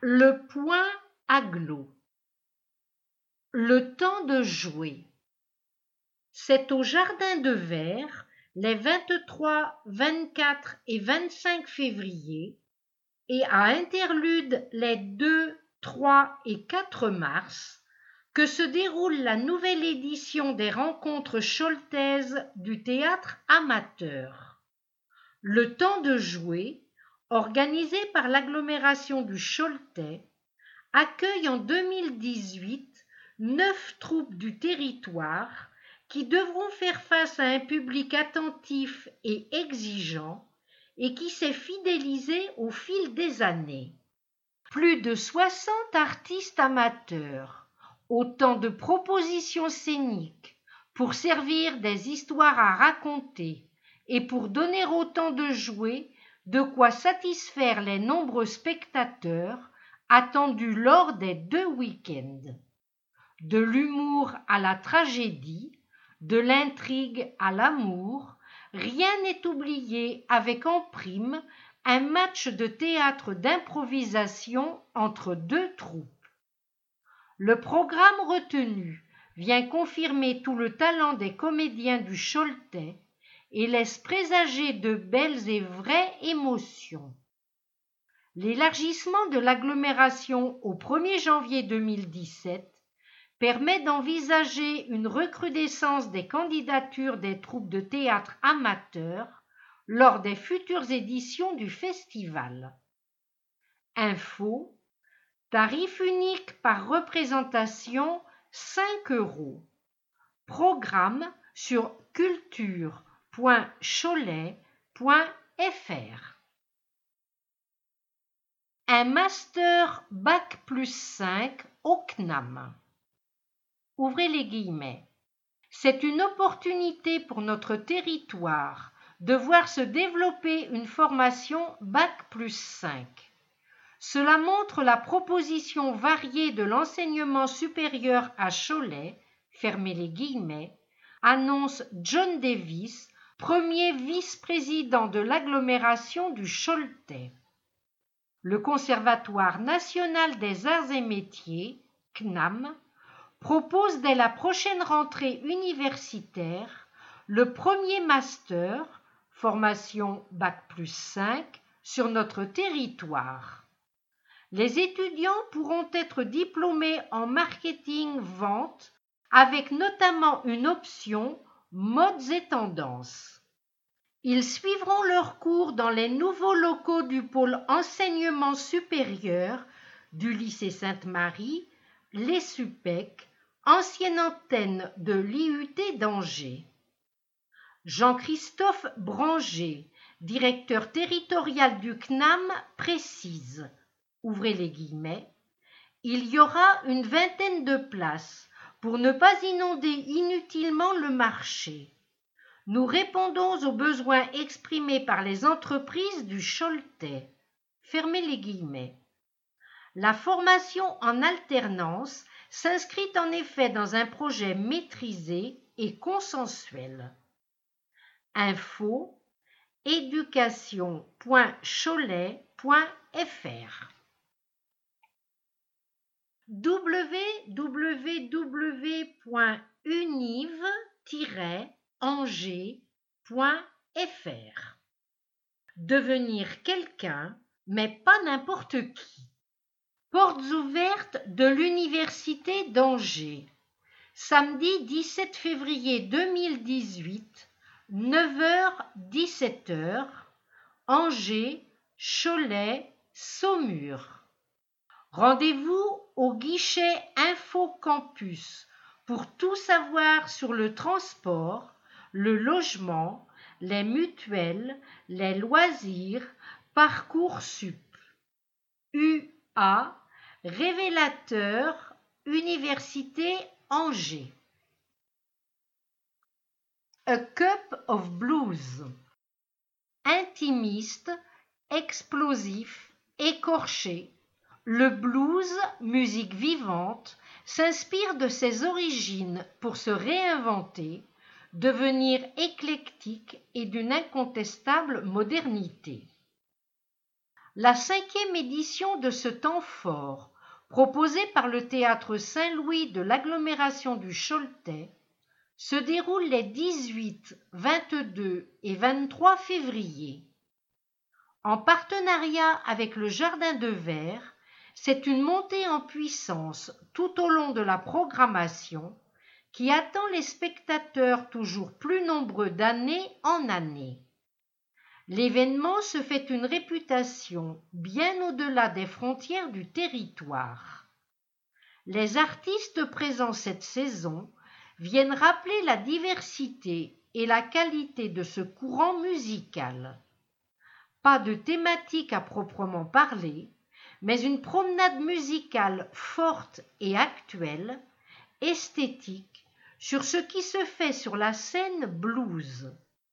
Le point aglo. Le temps de jouer. C'est au Jardin de Verre, les 23, 24 et 25 février, et à interlude les 2, 3 et 4 mars, que se déroule la nouvelle édition des rencontres choletaises du théâtre amateur. Le temps de jouer, organisé par l'agglomération du Choletais, accueille en 2018 9 troupes du territoire qui devront faire face à un public attentif et exigeant et qui s'est fidélisé au fil des années. Plus de 60 artistes amateurs, autant de propositions scéniques pour servir des histoires à raconter et pour donner autant de jouets, de quoi satisfaire les nombreux spectateurs attendus lors des 2 week-ends. De l'humour à la tragédie, de l'intrigue à l'amour, rien n'est oublié avec en prime un match de théâtre d'improvisation entre 2 troupes. Le programme retenu vient confirmer tout le talent des comédiens du Choletais et laisse présager de belles et vraies émotions. L'élargissement de l'agglomération au 1er janvier 2017 permet d'envisager une recrudescence des candidatures des troupes de théâtre amateurs lors des futures éditions du festival. Info: tarif unique par représentation 5 €. Programme sur culture.cholet.fr. Un master Bac+5 au CNAM. Ouvrez les guillemets. C'est une opportunité pour notre territoire de voir se développer une formation Bac+5. Cela montre la proposition variée de l'enseignement supérieur à Cholet, fermez les guillemets, annonce John Davis, premier vice-président de l'agglomération du Choletais. Le Conservatoire national des arts et métiers, CNAM, propose dès la prochaine rentrée universitaire le premier master, formation Bac+5, sur notre territoire. Les étudiants pourront être diplômés en marketing-vente avec notamment une option modes et tendances. Ils suivront leurs cours dans les nouveaux locaux du pôle enseignement supérieur du lycée Sainte-Marie, les SUPEC, ancienne antenne de l'IUT d'Angers. Jean-Christophe Branger, directeur territorial du CNAM, précise, ouvrez les guillemets, il y aura une vingtaine de places pour ne pas inonder inutilement le marché. Nous répondons aux besoins exprimés par les entreprises du Choletais. Fermez les guillemets. La formation en alternance s'inscrit en effet dans un projet maîtrisé et consensuel. Info: éducation.cholet.fr. www.univ-angers.fr. Devenir quelqu'un, mais pas n'importe qui. Portes ouvertes de l'Université d'Angers. Samedi 17 février 2018, 9h-17h, Angers, Cholet, Saumur. Rendez-vous au guichet Info Campus pour tout savoir sur le transport, le logement, les mutuelles, les loisirs, Parcoursup. UA, Révélateur, Université Angers. A Cup of Blues. Intimiste, explosif, écorché, le blues, musique vivante, s'inspire de ses origines pour se réinventer, devenir éclectique et d'une incontestable modernité. La 5e édition de ce temps fort, proposé par le Théâtre Saint-Louis de l'agglomération du Choletais, se déroule les 18, 22 et 23 février. En partenariat avec le Jardin de Verre, c'est une montée en puissance tout au long de la programmation qui attend les spectateurs toujours plus nombreux d'année en année. L'événement se fait une réputation bien au-delà des frontières du territoire. Les artistes présents cette saison viennent rappeler la diversité et la qualité de ce courant musical. Pas de thématique à proprement parler, mais une promenade musicale forte et actuelle, esthétique, sur ce qui se fait sur la scène blues.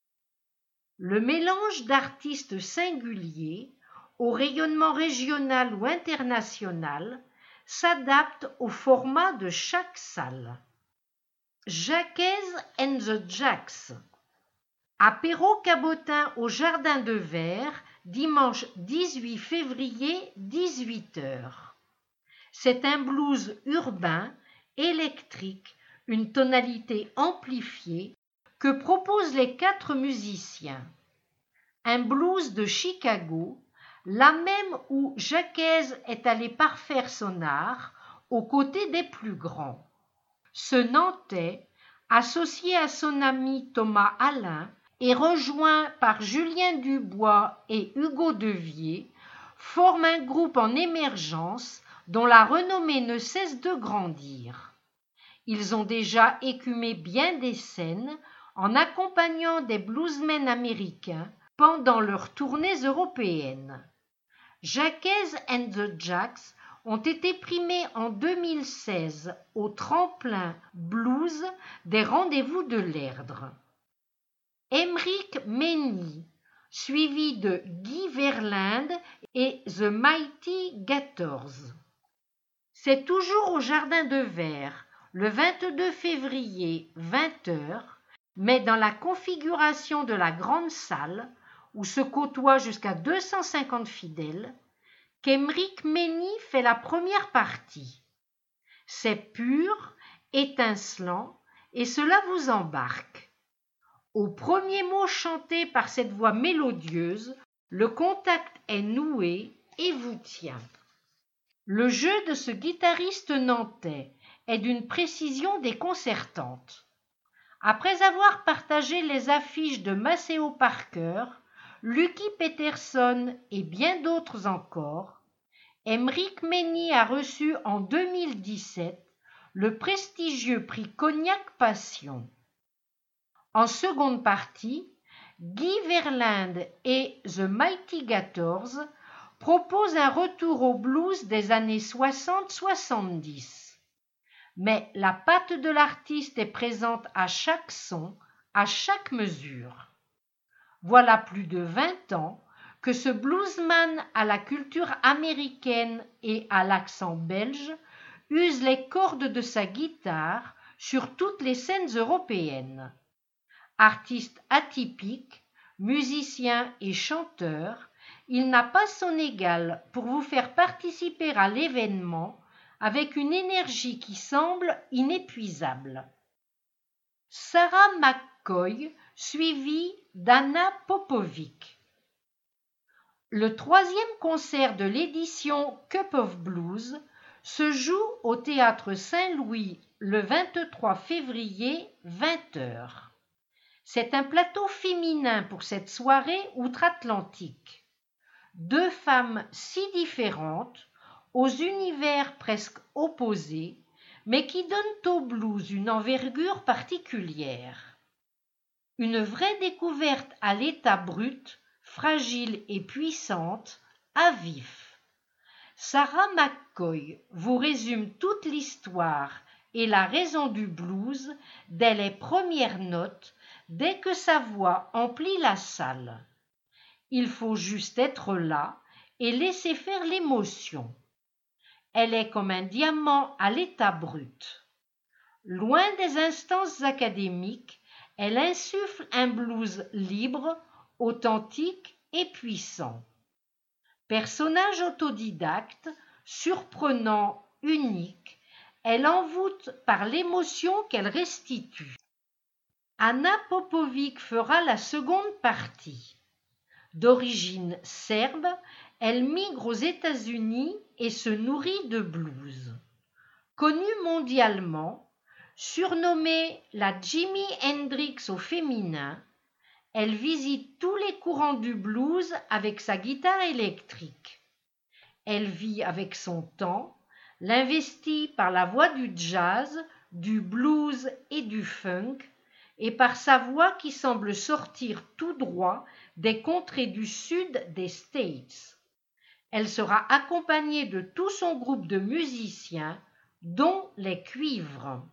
Le mélange d'artistes singuliers, au rayonnement régional ou international, s'adapte au format de chaque salle. Jacques and the Jacks. Apéro cabotin au Jardin de Verre, dimanche 18 février, 18h. C'est un blues urbain, électrique, une tonalité amplifiée, que proposent les 4 musiciens. Un blues de Chicago, là même où Jacques est allé parfaire son art, aux côtés des plus grands. Ce Nantais, associé à son ami Thomas Alain et rejoint par Julien Dubois et Hugo Devier, forme un groupe en émergence dont la renommée ne cesse de grandir. Ils ont déjà écumé bien des scènes en accompagnant des bluesmen américains pendant leurs tournées européennes. Jacques and the Jacks ont été primés en 2016 au tremplin blues des Rendez-vous de l'Erdre. Émeric Mény, suivi de Guy Verlinde et The Mighty Gators. C'est toujours au Jardin de Verre, le 22 février, 20h, mais dans la configuration de la grande salle, où se côtoient jusqu'à 250 fidèles, qu'Émeric Mény fait la première partie. C'est pur, étincelant, et cela vous embarque. Au premier mot chanté par cette voix mélodieuse, le contact est noué et vous tient. Le jeu de ce guitariste nantais est d'une précision déconcertante. Après avoir partagé les affiches de Maceo Parker, Lucky Peterson et bien d'autres encore, Émeric Mény a reçu en 2017 le prestigieux prix Cognac Passion. En seconde partie, Guy Verlinde et The Mighty Gators proposent un retour au blues des années 60-70. Mais la patte de l'artiste est présente à chaque son, à chaque mesure. Voilà plus de 20 ans que ce bluesman à la culture américaine et à l'accent belge use les cordes de sa guitare sur toutes les scènes européennes. Artiste atypique, musicien et chanteur, il n'a pas son égal pour vous faire participer à l'événement avec une énergie qui semble inépuisable. Sarah McCoy, suivie d'Anna Popovic. Le 3e concert de l'édition Cup of Blues se joue au Théâtre Saint-Louis le 23 février, 20h. C'est un plateau féminin pour cette soirée outre-Atlantique. 2 femmes si différentes, aux univers presque opposés, mais qui donnent au blues une envergure particulière. Une vraie découverte à l'état brut, fragile et puissante, à vif. Sarah McCoy vous résume toute l'histoire et la raison du blues dès les premières notes, dès que sa voix emplit la salle. Il faut juste être là et laisser faire l'émotion. Elle est comme un diamant à l'état brut. Loin des instances académiques, elle insuffle un blues libre, authentique et puissant. Personnage autodidacte, surprenant, unique, elle envoûte par l'émotion qu'elle restitue. Anna Popovic fera la seconde partie. D'origine serbe, elle migre aux États-Unis et se nourrit de blues. Connue mondialement, surnommée la Jimi Hendrix au féminin, elle visite tous les courants du blues avec sa guitare électrique. Elle vit avec son temps, l'investit par la voix du jazz, du blues et du funk, et par sa voix qui semble sortir tout droit des contrées du sud des States. Elle sera accompagnée de tout son groupe de musiciens, dont les cuivres.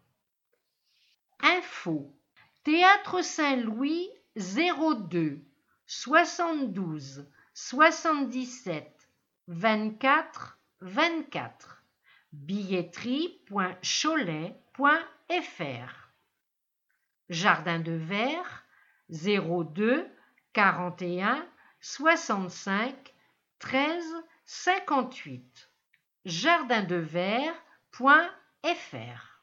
Info. Théâtre Saint-Louis 02 72 77 24 24 billetterie.cholet.fr Jardin de Verre 02 41 65 13 58 jardindeverre.fr